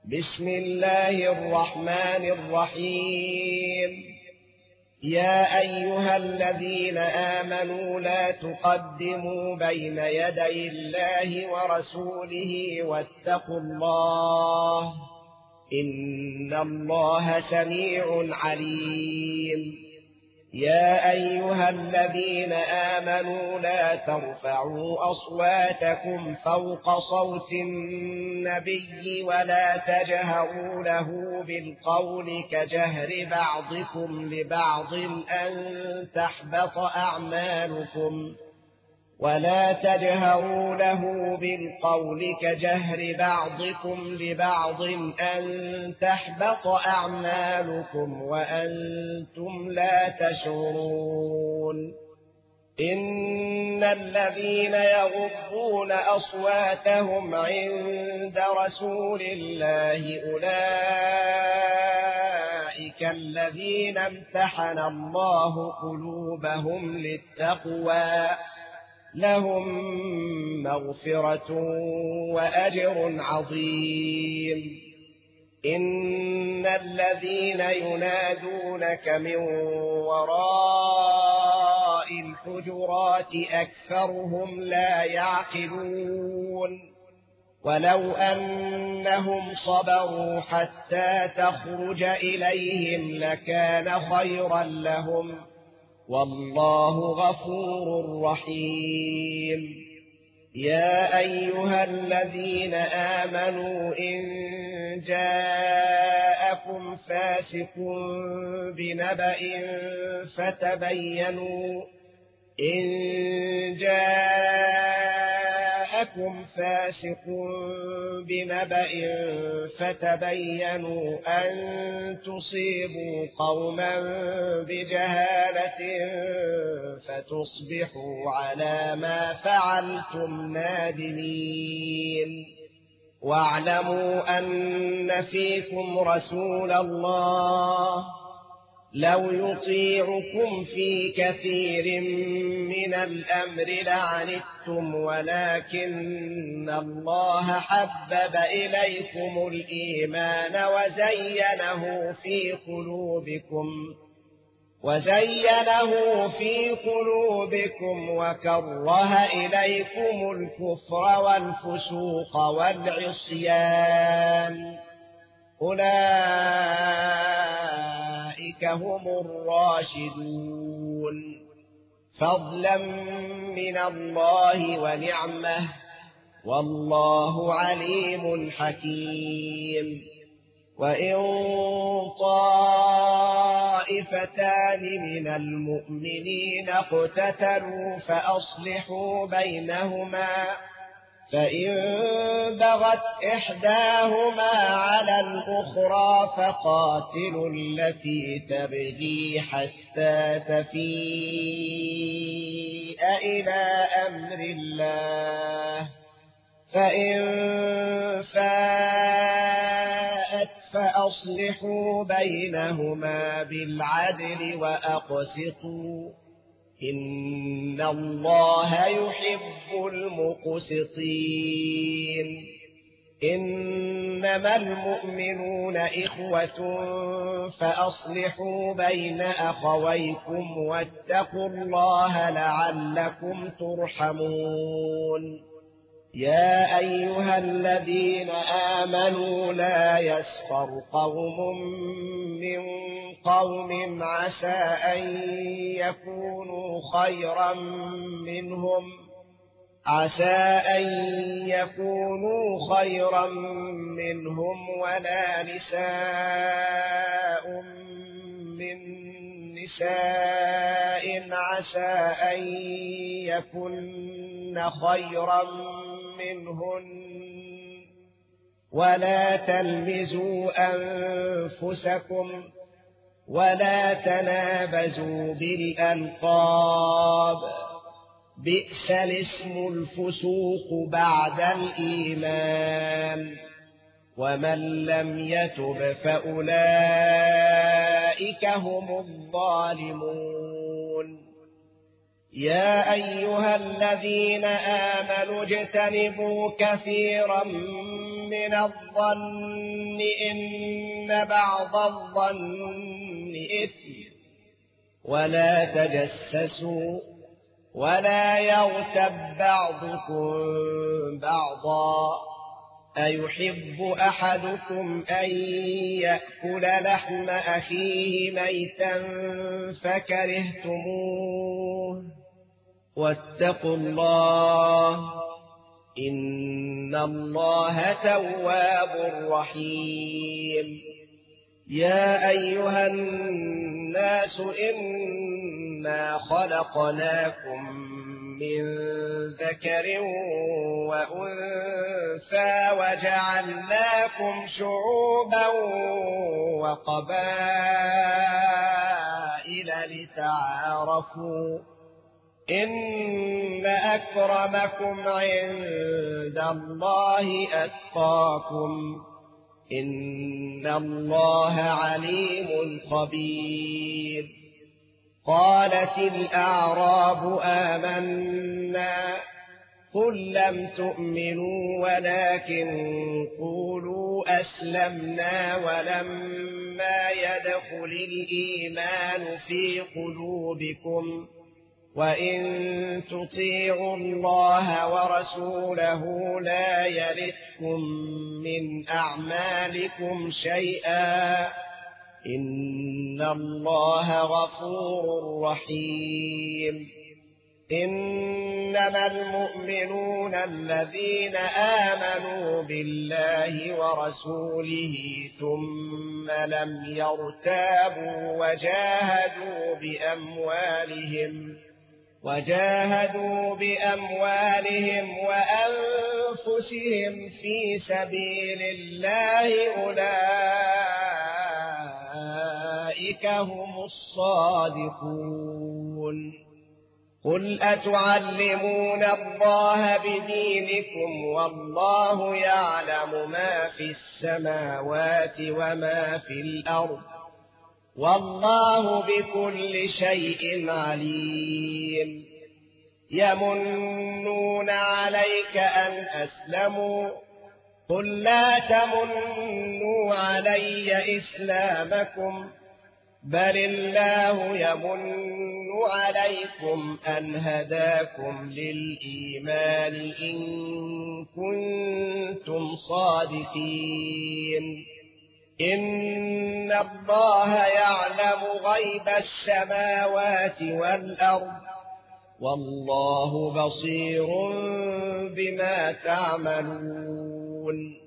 بسم الله الرحمن الرحيم. يا أيها الذين آمنوا لا تقدموا بين يدي الله ورسوله واتقوا الله إن الله سميع عليم. يا أيها الذين آمنوا لا ترفعوا أصواتكم فوق صوت النبي ولا تجهروا له بالقول كجهر بعضكم لبعض أن تحبط أعمالكم وأنتم لا تشعرون. إن الذين يغضون أصواتهم عند رسول الله أولئك الذين امتحن الله قلوبهم للتقوى لهم مغفرة وأجر عظيم. إن الذين ينادونك من وراء الحجرات أكثرهم لا يعقلون. ولو أنهم صبروا حتى تخرج إليهم لكان خيرا لهم والله غفور رحيم. يا أيها الذين آمنوا إن جاءكم فاسق بنبأ فتبينوا أن تصيبوا قوما بجهالة فتصبحوا على ما فعلتم نادمين. واعلموا أن فيكم رسول الله لو يطيعكم في كثير من الأمر لعنتم ولكن الله حبب إليكم الإيمان وزينه في قلوبكم وكره إليكم الكفر والفسوق والعصيان أولئك هم الراشدون فضلا من الله ونعمه والله عليم حكيم. وإن طائفتان من المؤمنين اقتتلوا فأصلحوا بينهما فإن بغت إحداهما على الأخرى فقاتلوا التي تبغي حتى تفيء إلى أمر الله فإن فاءت فأصلحوا بينهما بالعدل وأقسطوا إن الله يحب المقسطين. إنما المؤمنون إخوة فأصلحوا بين أخويكم واتقوا الله لعلكم ترحمون. يا أيها الذين آمنوا لا يسخر قوم من قوم عسى أن يكونوا خيرا منهم ولا نساء من نساء عسى أن يكن خيرا منهن ولا تلمزوا أنفسكم ولا تنابزوا بالألقاب بئس الاسم الفسوق بعد الإيمان ومن لم يتب فأولئك هم الظالمون. يا أيها الذين آمنوا اجتنبوا كثيرا من الظن إن بعض الظن إثم ولا تجسسوا ولا يغتب بعضكم بعضا أيحب أحدكم أن يأكل لحم أخيه ميتا فكرهتموه واتقوا الله إن الله تواب رحيم يا أيها الناس إنا خلقناكم من ذكر وأنثى وجعلناكم شعوبا وقبائل لتعارفوا إن أكرمكم عند الله أتقاكم إن الله عليم خبير قالت الأعراب آمنا قل لم تؤمنوا ولكن قولوا أسلمنا ولما يدخل الإيمان في قلوبكم وإن تطيعوا الله ورسوله لا يلتكم من أعمالكم شيئا إن الله غفور رحيم إنما المؤمنون الذين آمنوا بالله ورسوله ثم لم يرتابوا وجاهدوا بأموالهم وأنفسهم في سبيل الله أولئك هم الصادقون قل أتعلمون الله بدينكم والله يعلم ما في السماوات وما في الأرض والله بكل شيء عليم يمنون عليك أن أسلموا قل لا تمنوا علي إسلامكم بل الله يمن عليكم أن هداكم للإيمان إن كنتم صادقين إن الله يعلم غيب السماوات والأرض والله بصير بما تعملون